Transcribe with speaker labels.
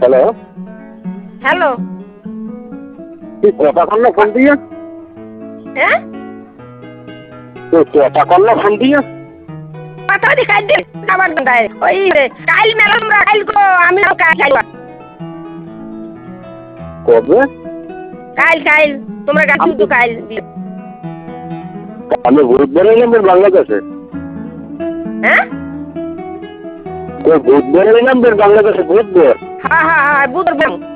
Speaker 1: Hello,
Speaker 2: hello.
Speaker 1: তুই কথা কর না ফোন দিয়ে?
Speaker 2: হ্যাঁ,
Speaker 1: তুই কথা কর না ফোন দিয়ে?
Speaker 2: কথা দি কাল দে আবার দাঁড়ায় ওই কাল মেলা আমরা কাল গো আমি কাল যাইবা
Speaker 1: কবে?
Speaker 2: কাল কাল তোমরা গাছ শুধু কাল
Speaker 1: আমি বুধবার এলাম বাংলাদেশে।
Speaker 2: হ্যাঁ
Speaker 1: বুধবার এলাম বাংলাদেশে বুধবার।
Speaker 2: হ্যাঁ হ্যাঁ হ্যাঁ বুধবার